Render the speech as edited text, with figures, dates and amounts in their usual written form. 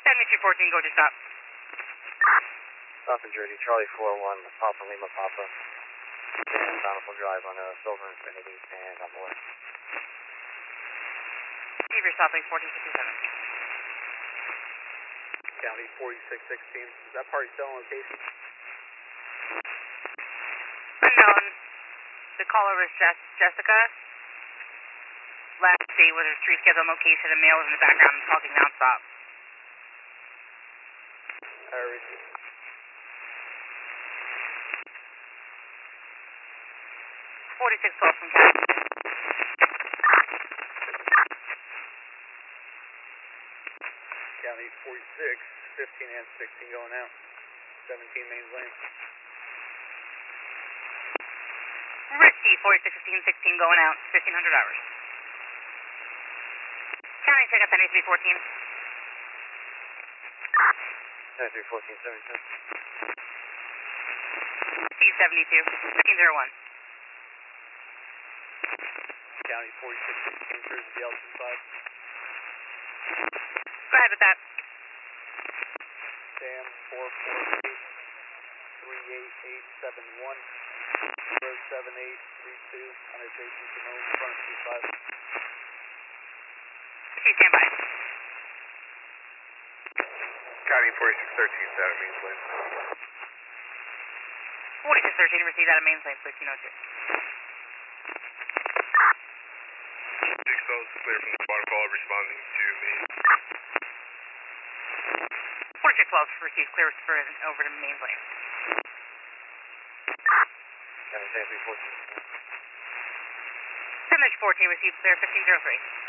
7214, go to stop. Stop in Jersey, Charlie 41, Papa Lima Papa. And Bountiful Drive on Silver Infinity and on board. Keep your stopping 1457. County 4616. Is that party still on location? Unknown. The caller was Jessica. Last date was his tree schedule location. A male was in the background talking nonstop. Richie. 4612 from County. County 46, 15 and 16 going out. 17 mains lane. Richie, 4615, 16 going out. 1500 hours. County, check up 9314. 9314, 72. T72, 1501. County 4616, cruise the Elton 5. Go ahead with that. Sam 448 38871. Road 7832 on a Jason Simone, front of 25. Richie, stand by. County 4613, that means lane. 4613, received out of mains lane, 1302. 612 clear from the water call, responding to me. 4612, received clear for over to mains lane. County 7314. 10-14, received clear 1503.